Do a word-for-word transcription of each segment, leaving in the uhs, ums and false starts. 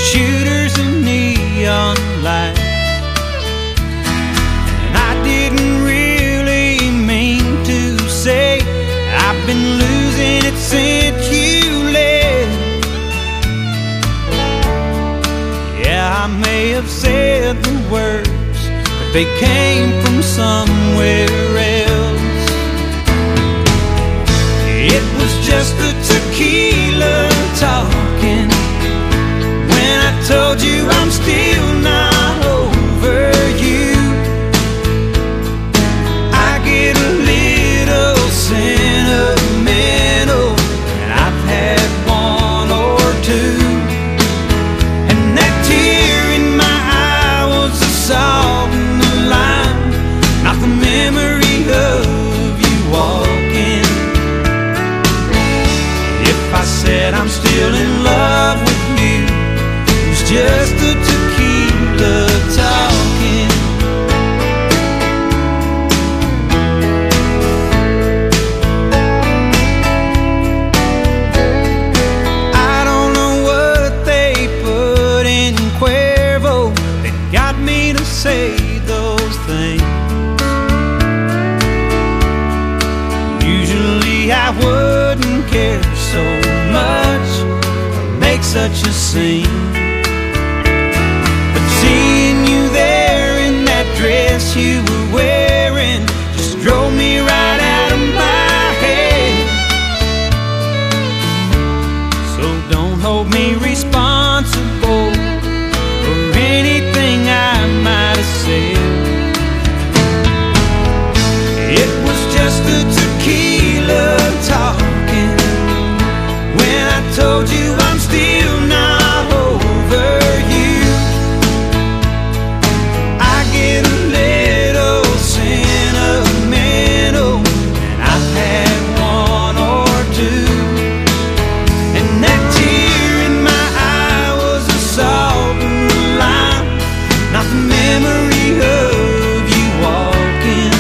shooters and neon lights. And I didn't really mean to say I've been losing it since you left. Yeah, I may have said the words, but they came from somewhere else. It was just the tequila talking when I told you I'm still not over you. I get a little sentimental, and I've had one or two, and that tear in my eye was the salt in the lime, not the memory of you walking. If I said I'm still in love with you, it was just the tequila talking. I don't know what they put in Cuervo that got me to say those things. Usually I wouldn't care so much or make such a scene, but seeing you there in that dress you were wearing just drove me right out of my head. So don't hold me responsible for anything I might have said. It was just the tequila talking when I told you I'm still not over you. I get a little sentimental, and I've had one or two, and that tear in my eye was the salt and the lime, not the memory of you walking.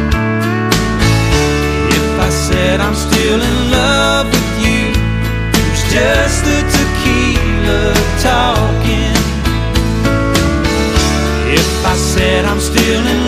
If I said I'm still in love with you, it was just the tequila talking. If I said I'm still in